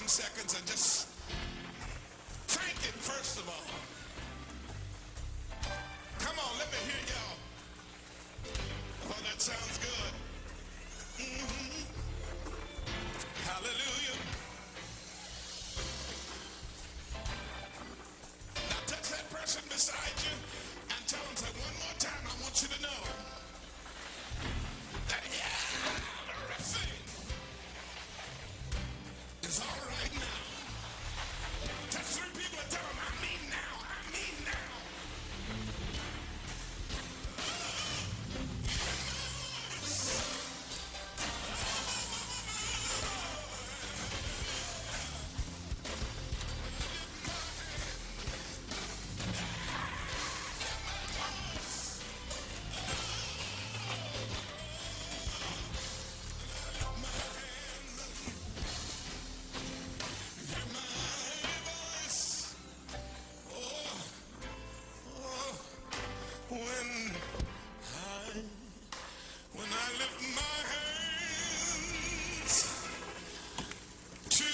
15 seconds and just thank him first of all. Come on, let me hear y'all. Oh, that sounds good. Hallelujah. Now touch that person beside you and tell them, say, one more time, I want you to know that everything is all right now. Touch three people and tell them, I mean now, I mean now. When I lift my hands to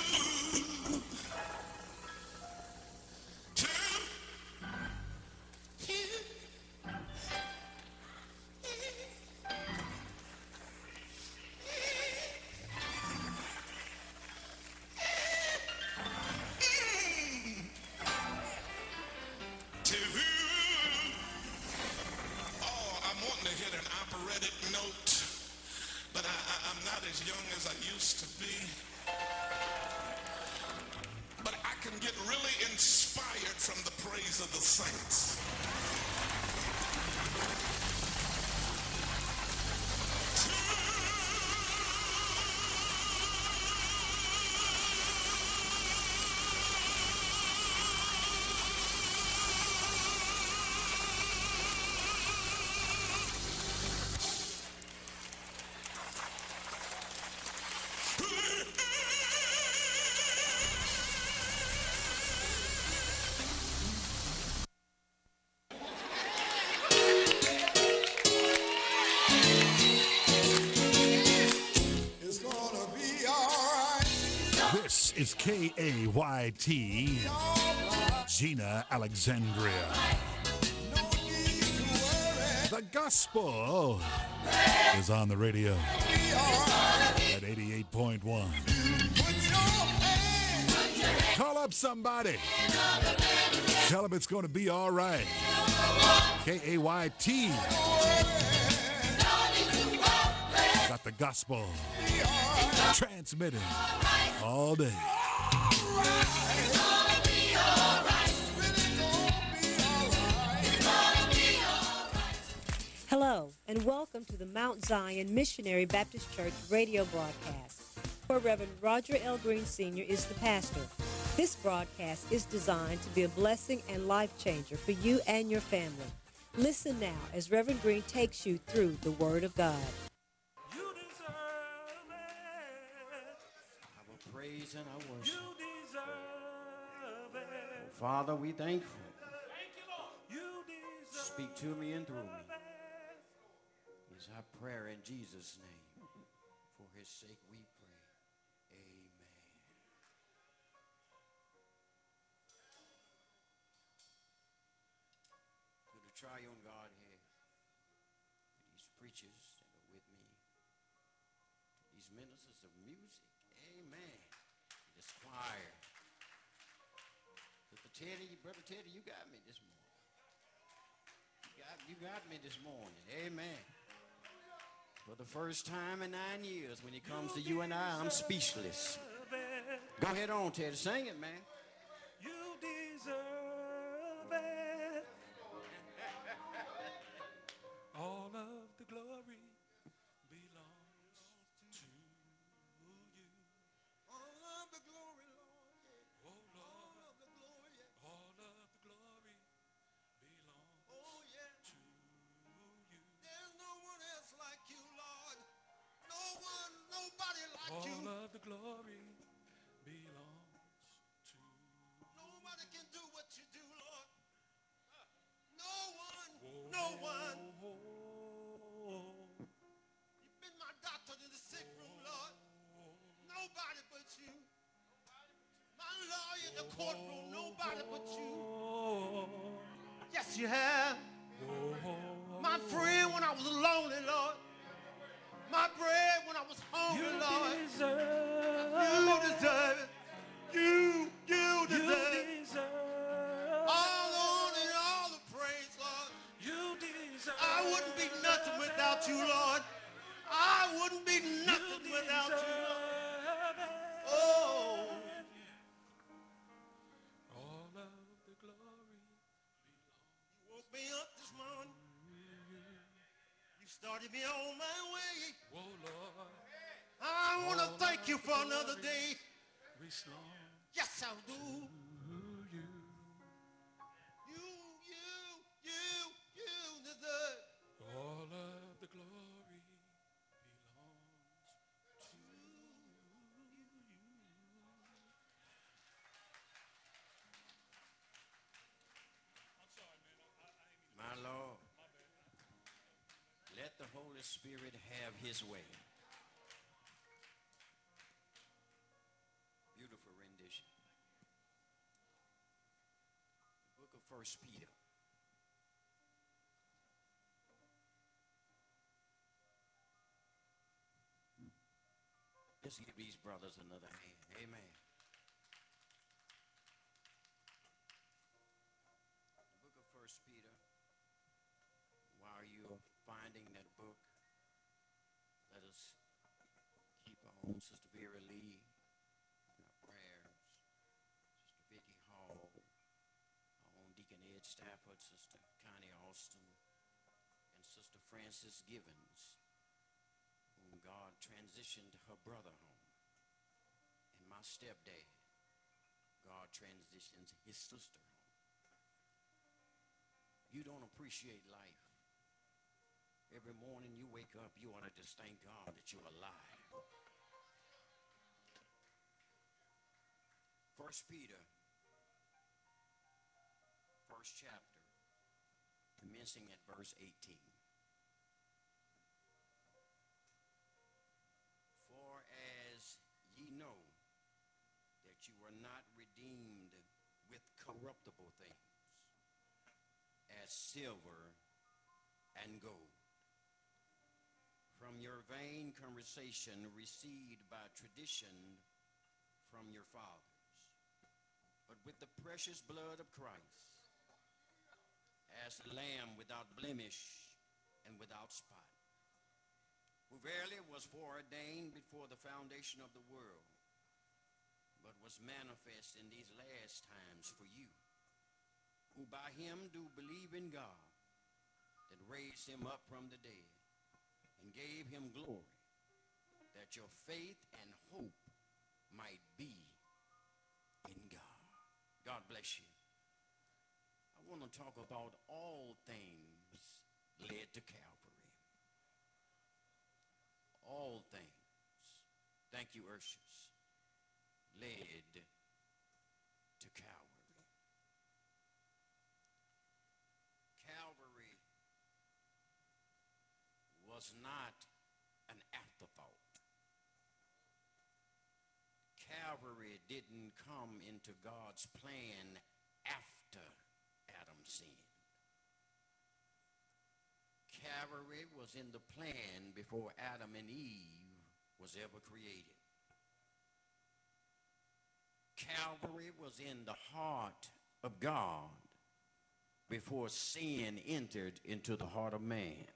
I'm wanting to hit an operatic note, but I'm not as young as I used to be. But I can get really inspired from the praise of the saints. It's gonna be all right. This is KAYT, Gina Alexandria. No need to worry. The gospel is on the radio Be all right. at 88.1. Put your hand. Call up somebody. Tell them it's going to be all right. KAYT. Got the gospel transmitting all day. Hello, and welcome to the Mount Zion Missionary Baptist Church radio broadcast, where Reverend Roger L. Green Sr. is the pastor. This broadcast is designed to be a blessing and life changer for you and your family. Listen now as Reverend Green takes you through the Word of God. You deserve it. Our praise and our worship. You deserve it. Father, we thankful. Thank you, Lord. You deserve Speak to me and through me. it. Is our prayer in Jesus' name. For his sake we pray. Amen. To the triune Godhead, to these preachers that are with me, to these ministers of music, amen. To this choir. Brother Teddy, you got me this morning. You got me this morning, amen. For the first time in 9 years, when it comes to you and I'm speechless. Go ahead on, Teddy, sing it, man. You deserve it. All of the glory belongs to you. All of the glory, Lord. Oh Lord, All of the glory, yeah. all of the glory belongs Oh, yeah. to you. There's no one else like you, Lord. Nobody like you. All of the glory belongs to Nobody can do what you do, Lord. No one. You've been my doctor in the sick room, Lord. Nobody but you. the courtroom, nobody but you. Yes, you have. My friend when I was lonely, Lord. My bread when I was hungry, Lord. You deserve it. You deserve it. All the honor and all the praise, Lord. I wouldn't be nothing without you, Lord. I wouldn't be nothing without you, Lord. Oh. All of the glory You woke me up this morning. You started me on my way. oh Lord, I want to thank you for another day. belong Yes, I do. to you. You deserve. All of the glory belongs to My Lord, let the Holy Spirit have his way. Beautiful rendition. The book of 1 Peter. Just give these brothers another hand. Amen. The book of 1 Peter. While you're finding that book, let us keep our own Sister Vera Lee in our prayers. Sister Vicky Hall, our own Deacon Ed Stafford, Sister Connie Austin, and Sister Frances Givens, whom God transitioned her brother home. And my stepdad, God transitions his sister home. You don't appreciate life. Every morning you wake up, you ought to just thank God that you're alive. 1 Peter, first chapter, commencing at verse 18. For as ye know that you are not redeemed with corruptible things, as silver and gold, from your vain conversation received by tradition from your fathers, but with the precious blood of Christ, as a lamb without blemish and without spot, who verily was foreordained before the foundation of the world, but was manifest in these last times for you, who by him do believe in God, that raised him up from the dead, and gave him glory, that your faith and hope might be in God. God bless you. I want to talk about all things led to Calvary. All things. Thank you, Urshus. Led to Calvary. Calvary was not an afterthought. Calvary didn't come into God's plan after Adam sinned. Calvary was in the plan before Adam and Eve was ever created. Calvary was in the heart of God before sin entered into the heart of man.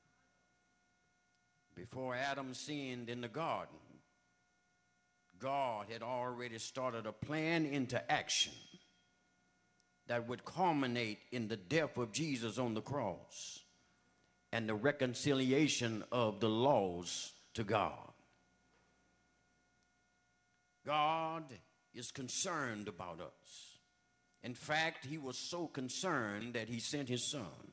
Before Adam sinned in the garden, God had already started a plan into action that would culminate in the death of Jesus on the cross and the reconciliation of the laws to God. God is concerned about us. In fact, he was so concerned that he sent his son,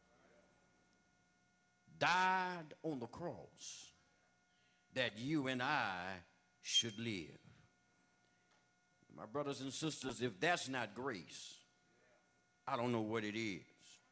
died on the cross that you and I should live. My brothers and sisters, if that's not grace, I don't know what it is.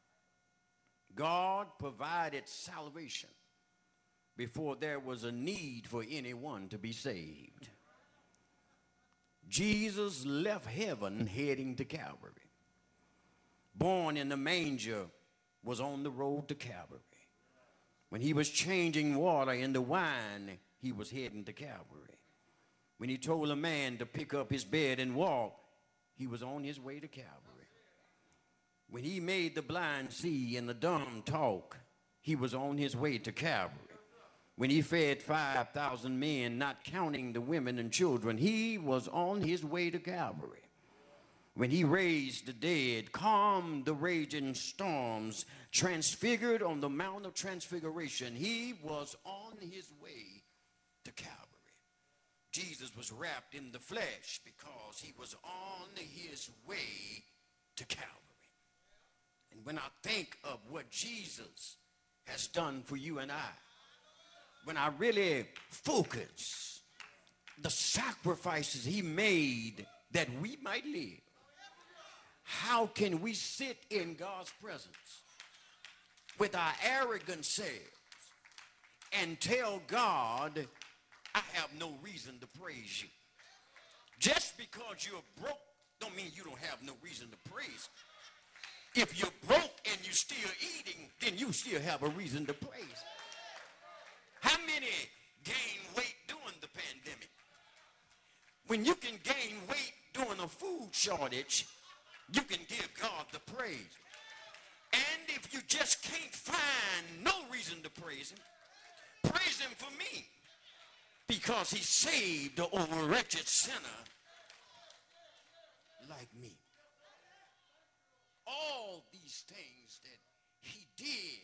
God provided salvation before there was a need for anyone to be saved. Jesus left heaven heading to Calvary. Born in the manger, was on the road to Calvary. When he was changing water into wine, he was heading to Calvary. When he told a man to pick up his bed and walk, he was on his way to Calvary. When he made the blind see and the dumb talk, he was on his way to Calvary. When he fed 5,000 men, not counting the women and children, he was on his way to Calvary. When he raised the dead, calmed the raging storms, transfigured on the Mount of Transfiguration, he was on his way to Calvary. Jesus was wrapped in the flesh because he was on his way to Calvary. And when I think of what Jesus has done for you and I, when I really focus the sacrifices he made that we might live, how can we sit in God's presence with our arrogant selves and tell God, I have no reason to praise you? Just because you're broke don't mean you don't have no reason to praise. If you're broke and you're still eating, then you still have a reason to praise. How many gain weight during the pandemic? When you can gain weight during a food shortage, you can give God the praise. And if you just can't find no reason to praise him for me, because he saved a wretched sinner like me. All these things that he did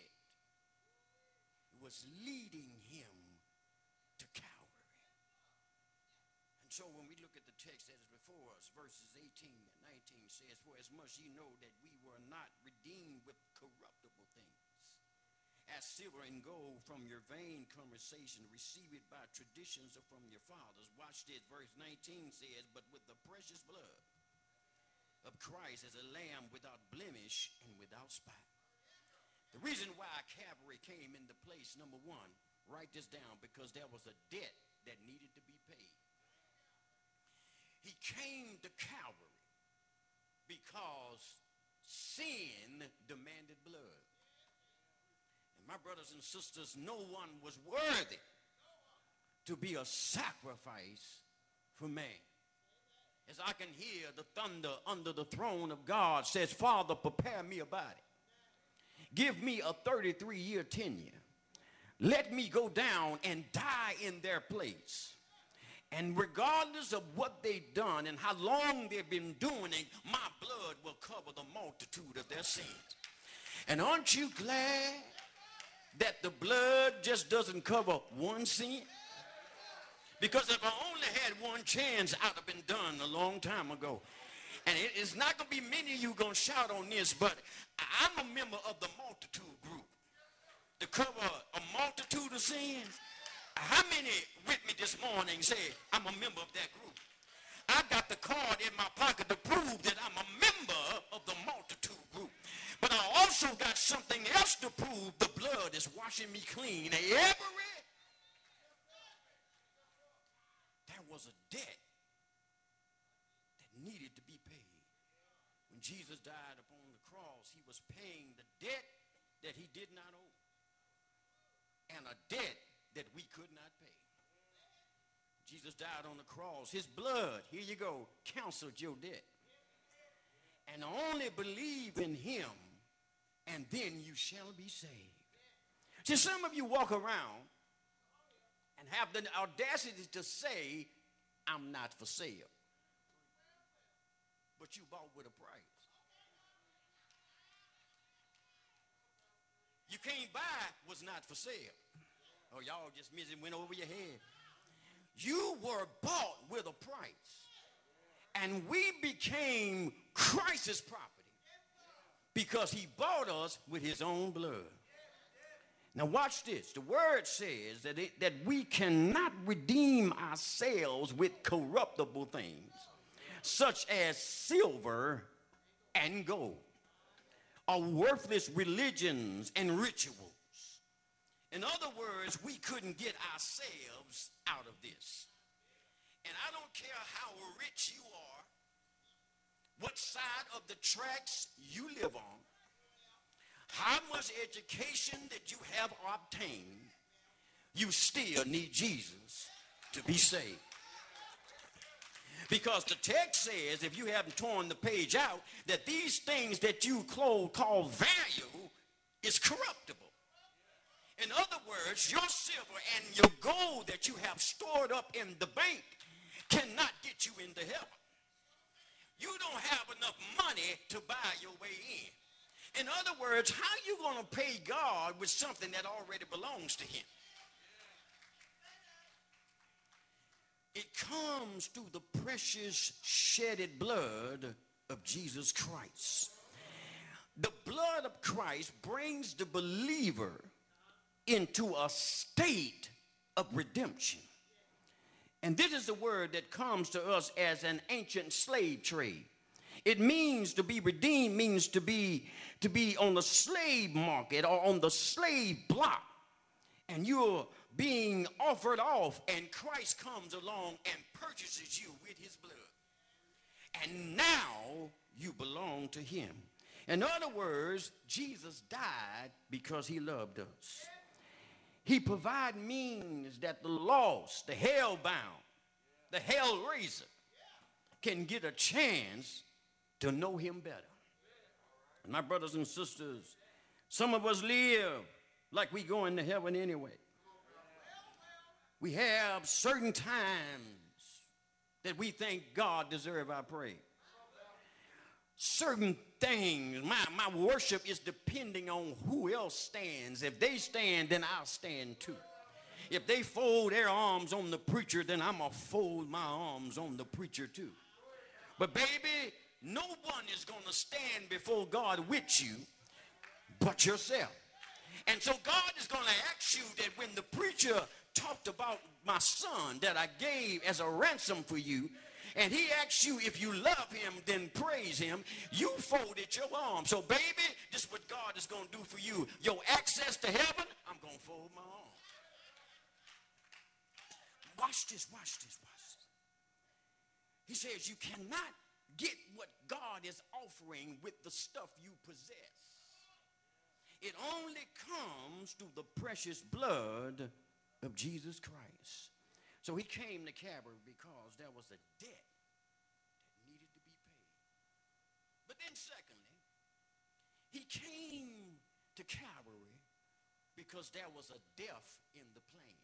was leading him to Calvary. And so when we look at the text that is before us, verses 18 and 19 says, for as much ye know that we were not redeemed with corruptible things, as silver and gold from your vain conversation, received by traditions or from your fathers. Watch this, verse 19 says, but with the precious blood of Christ as a lamb without blemish and without spot. The reason why Calvary came into place, number one, write this down, because there was a debt that needed to be paid. He came to Calvary because sin demanded blood. And my brothers and sisters, no one was worthy to be a sacrifice for man. As I can hear the thunder under the throne of God says, Father, prepare me a body. Give me a 33-year tenure. Let me go down and die in their place. And regardless of what they've done and how long they've been doing it, my blood will cover the multitude of their sins. And aren't you glad that the blood just doesn't cover one sin? Because if I only had one chance, I'd have been done a long time ago. And it's not going to be many of you going to shout on this, but I'm a member of the multitude group to cover a multitude of sins. How many with me this morning say, I'm a member of that group? I got the card in my pocket to prove that I'm a member of the multitude group. But I also got something else to prove. The blood is washing me clean. There was a debt that needed to be paid. When Jesus died upon the cross, he was paying the debt that he did not owe, and a debt that we could not pay. Jesus died on the cross. His blood, here you go, canceled your debt. And only believe in him, and then you shall be saved. See, some of you walk around and have the audacity to say, I'm not for sale. But you bought with a price. You can't buy what's not for sale. Oh, y'all just went over your head. You were bought with a price. And we became Christ's property because he bought us with his own blood. Now watch this. The word says that we cannot redeem ourselves with corruptible things, such as silver and gold, or worthless religions and rituals. In other words, we couldn't get ourselves out of this. And I don't care how rich you are, what side of the tracks you live on, how much education that you have obtained, you still need Jesus to be saved. Because the text says, if you haven't torn the page out, that these things that you call value is corruptible. In other words, your silver and your gold that you have stored up in the bank cannot get you into heaven. You don't have enough money to buy your way in. In other words, how are you going to pay God with something that already belongs to him? It comes through the precious shedded blood of Jesus Christ. The blood of Christ brings the believer into a state of redemption. And this is the word that comes to us as an ancient slave trade. It means to be redeemed, means to be on the slave market or on the slave block. And you're being offered off, and Christ comes along and purchases you with his blood. And now you belong to him. In other words, Jesus died because he loved us. He provided means that the lost, the hell-bound, the hell-raiser can get a chance to know him better. And my brothers and sisters, some of us live like we going to heaven anyway. We have certain times that we think God deserves our praise. Certain things, my worship is depending on who else stands. If they stand, then I'll stand too. If they fold their arms on the preacher, then I'm going to fold my arms on the preacher too. But baby, no one is going to stand before God with you but yourself. And so God is going to ask you that when the preacher talked about my son that I gave as a ransom for you, and he asks you if you love him, then praise him, you folded your arms. So baby, this is what God is going to do for you. Your access to heaven, I'm going to fold my arms. Watch this, watch this, watch this. He says you cannot get what God is offering with the stuff you possess. It only comes through the precious blood of Jesus Christ. So he came to Calvary because there was a debt that needed to be paid. But then secondly, he came to Calvary because there was a death in the plan.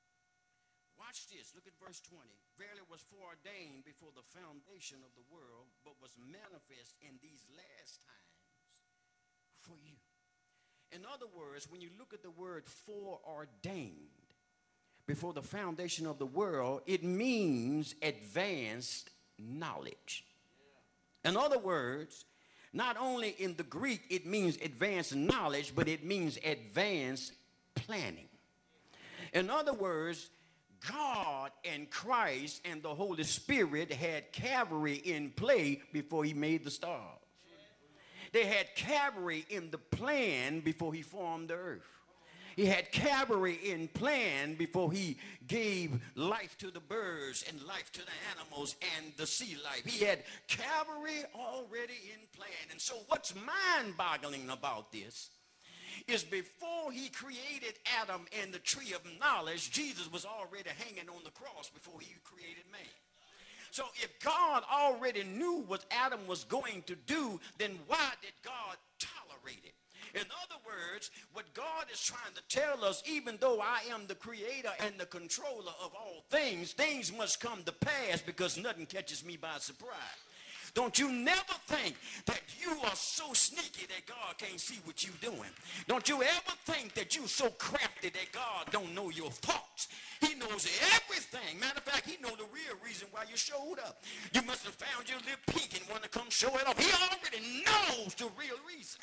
Watch this. Look at verse 20. Verily was foreordained before the foundation of the world, but was manifest in these last times for you. In other words, when you look at the word foreordained, before the foundation of the world, it means advanced knowledge. In other words, not only in the Greek it means advanced knowledge, but it means advanced planning. In other words, God and Christ and the Holy Spirit had Calvary in play before he made the stars. They had Calvary in the plan before he formed the earth. He had Calvary in plan before he gave life to the birds and life to the animals and the sea life. He had Calvary already in plan. And so what's mind-boggling about this is before he created Adam and the tree of knowledge, Jesus was already hanging on the cross before he created man. So if God already knew what Adam was going to do, then why did God tolerate it? In other words, what God is trying to tell us, even though I am the creator and the controller of all things, things must come to pass because nothing catches me by surprise. Don't you never think that you are so sneaky that God can't see what you're doing. Don't you ever think that you're so crafty that God don't know your thoughts. He knows everything. Matter of fact, he knows the real reason why you showed up. You must have found your little peak and want to come show it off. He already knows the real reason.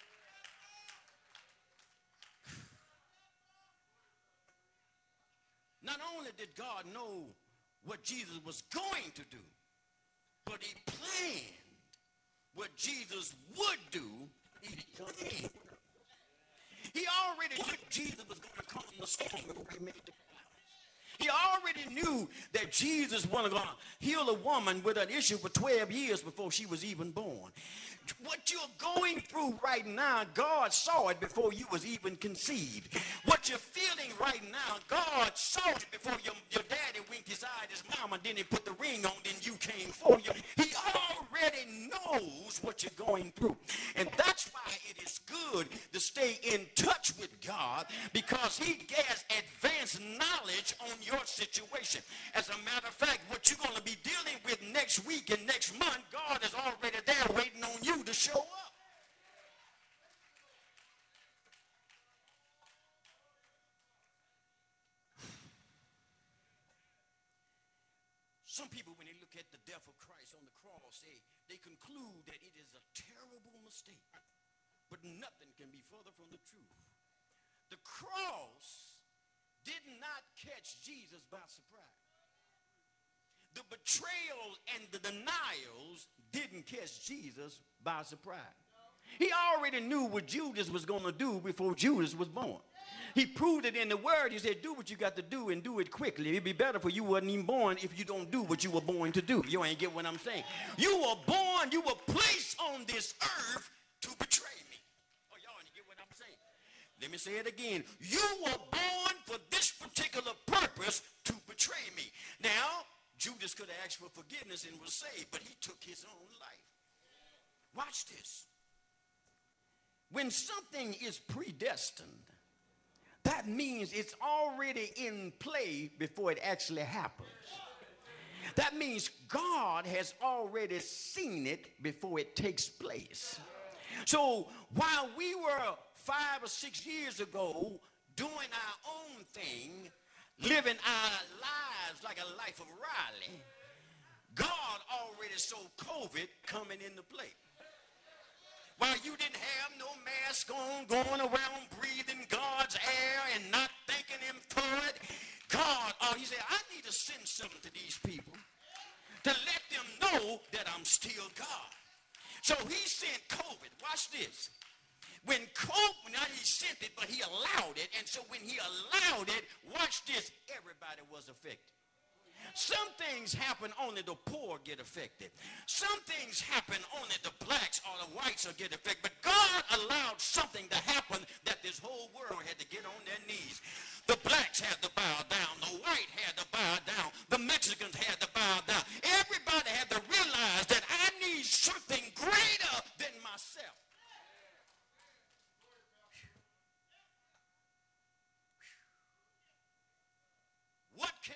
Not only did God know what Jesus was going to do, but he planned what Jesus would do if he came. He already knew Jesus was going to come in the storm before he made the clouds. He already knew that Jesus wasn't going to heal a woman with an issue for 12 years before she was even born. What you're going through right now, God saw it before you was even conceived. What you're feeling right now, God saw it before your daddy winked his eye at his mama, then he put the ring on, then you came for you. He already knows what you're going through. And that's why it is good to stay in touch with God, because he has advanced knowledge on your situation. As a matter of fact, what you're going to be dealing with next week and next month, God is already there waiting on you to show up. Some people, when they look at the death of Christ on the cross, they conclude that it is a terrible mistake. But nothing can be further from the truth. The cross did not catch Jesus by surprise. The betrayal and the denials didn't catch Jesus by surprise. He already knew what Judas was going to do before Judas was born. He proved it in the word. He said, do what you got to do and do it quickly. It'd be better for you wasn't even born if you don't do what you were born to do. You ain't get what I'm saying. You were born, you were placed on this earth to betray me. Oh, y'all ain't get what I'm saying. Let me say it again. You were born for this particular purpose, to betray me. Now, Judas could have asked for forgiveness and was saved, but he took his own life. Watch this. When something is predestined, that means it's already in play before it actually happens. That means God has already seen it before it takes place. So while we were 5 or 6 years ago doing our own thing, living our lives like a life of Riley, God already saw COVID coming into play. While you didn't have no mask on, going around breathing God's air and not thanking him for it, God, he said, I need to send something to these people to let them know that I'm still God. So he sent COVID. Watch this. When COVID, now he sent it, but he allowed it. And so when he allowed it, watch this, everybody was affected. Some things happen only the poor get affected. Some things happen only the blacks or the whites will get affected. But God allowed something to happen that this whole world had to get on their knees. The blacks had to bow down. The white had to bow down. The Mexicans had to bow down. Everybody had to realize that I need something greater than myself. What can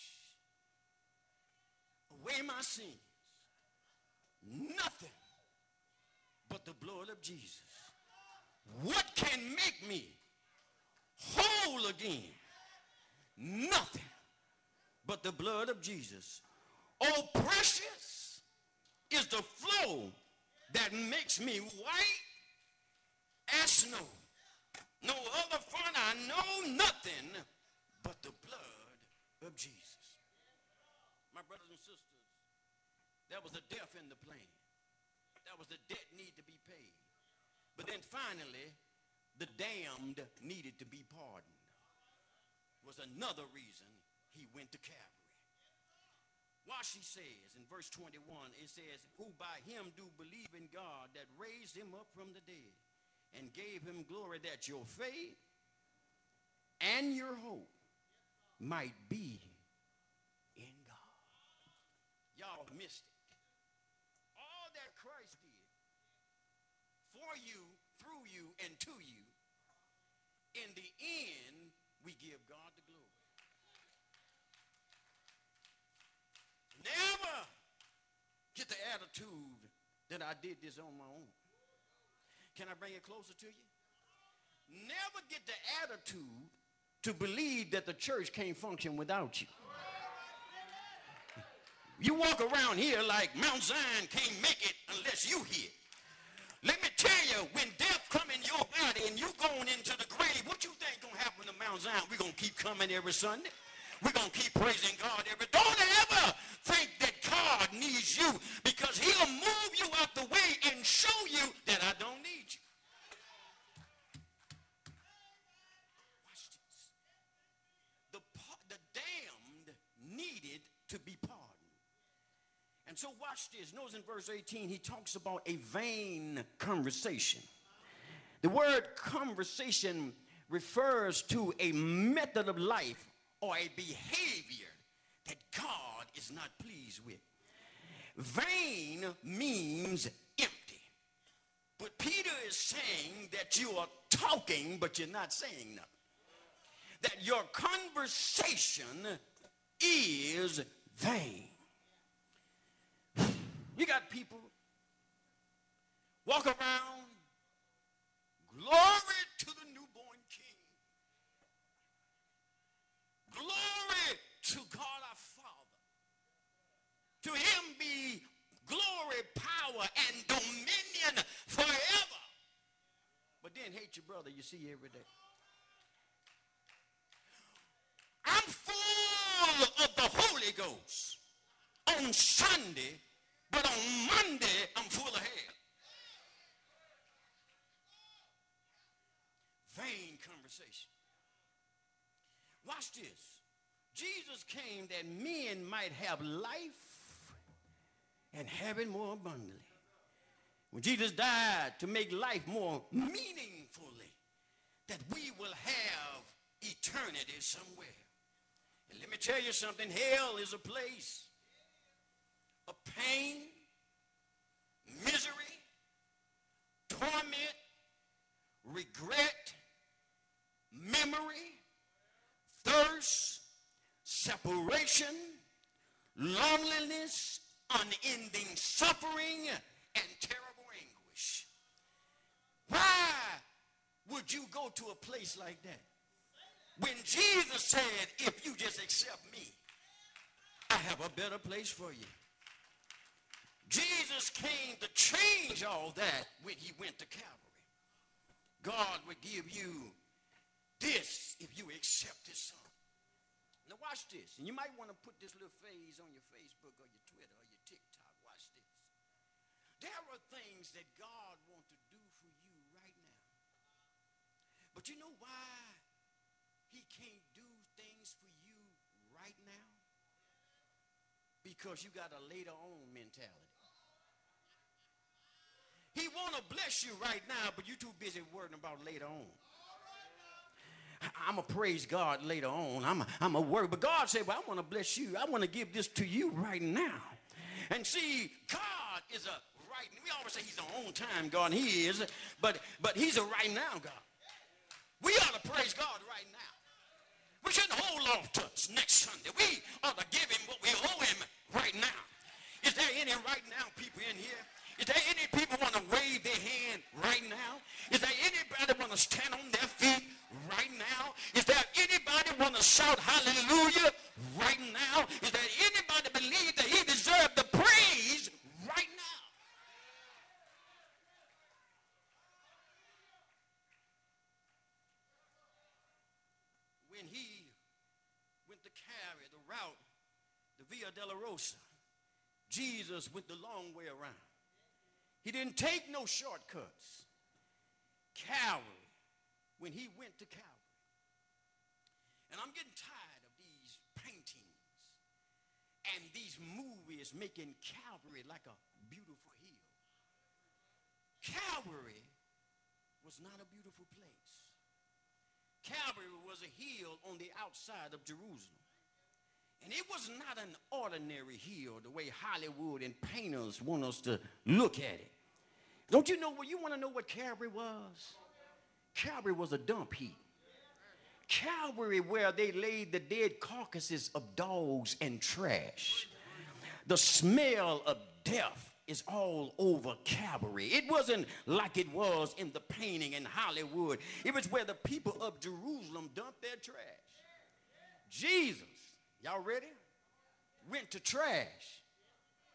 away my sins? Nothing but the blood of Jesus. What can make me whole again? Nothing but the blood of Jesus. Oh, precious is the flow that makes me white as snow. No other fun, I know nothing but the blood of Jesus. My brothers and sisters, there was a death in the plan. There was a debt need to be paid. But then finally, the damned needed to be pardoned. Was another reason he went to Calvary. Watch, he says in verse 21, it says, who by him do believe in God that raised him up from the dead and gave him glory, that your faith and your hope might be in God. Y'all missed it. All that Christ did for you, through you, and to you, in the end, we give God the glory. Never get the attitude that I did this on my own. Can I bring it closer to you? Never get the attitude to believe that the church can't function without you. You walk around here like Mount Zion can't make it unless you here. Let me tell you, when death come in your body and you going into the grave, what you think gonna happen to Mount Zion? We're gonna keep coming every Sunday. We're gonna keep praising God every. Don't ever think that God needs you, because he'll move you out the way and show you that I don't need you. Watch this. The damned And so watch this. Notice in verse 18, he talks about a vain conversation. The word conversation refers to a method of life or a behavior that God is not pleased with. Vain means empty. But Peter is saying that you are talking, but you're not saying nothing. That your conversation is vain. You got people walk around, glory to the newborn King. Glory to God our Father. To him be glory, power, and dominion forever. But then hate your brother you see every day. I'm full of the Holy Ghost on Sunday, but on Monday I'm full of hell. Vain conversation. Watch this. Jesus came that men might have life and have it more abundantly. When Jesus died to make life more meaningfully, that we will have eternity somewhere. And let me tell you something, hell is a place of pain, misery, torment, regret, memory, thirst, separation, loneliness, unending suffering, and terrible anguish. Why would you go to a place like that? When Jesus said, if you just accept me, I have a better place for you. Jesus came to change all that when he went to Calvary. God would give you this if you accept his son. Now watch this. And you might want to put this little phrase on your Facebook or your Twitter or your TikTok. Watch this. There are things that God wants to do for you right now. But you know why he can't do things for you right now? Because you got a later on mentality. He want to bless you right now, but you're too busy worrying about later on. I'm going to praise God later on. I'm a worry. But God said, well, I want to bless you. I want to give this to you right now. And see, God is a right. We always say he's an on-time God. And he is. But he's a right now God. We ought to praise God right now. We shouldn't hold off to next Sunday. We ought to give him what we owe him right now. Is there any right now people in here? Is there any people want to wave their hand right now? Is there anybody want to stand on their feet right now? Is there anybody want to shout hallelujah right now? Is there anybody believe that he deserves the praise right now? When he went to carry the route, the Via Dolorosa, Jesus went the long way around. He didn't take no shortcuts. Calvary, when he went to Calvary. And I'm getting tired of these paintings and these movies making Calvary like a beautiful hill. Calvary was not a beautiful place. Calvary was a hill on the outside of Jerusalem. And it was not an ordinary hill the way Hollywood and painters want us to look at it. Don't you know what you want to know what Calvary was? Calvary was a dump heap. Calvary where they laid the dead carcasses of dogs and trash. The smell of death is all over Calvary. It wasn't like it was in the painting in Hollywood. It was where the people of Jerusalem dumped their trash. Jesus, y'all ready? Went to trash.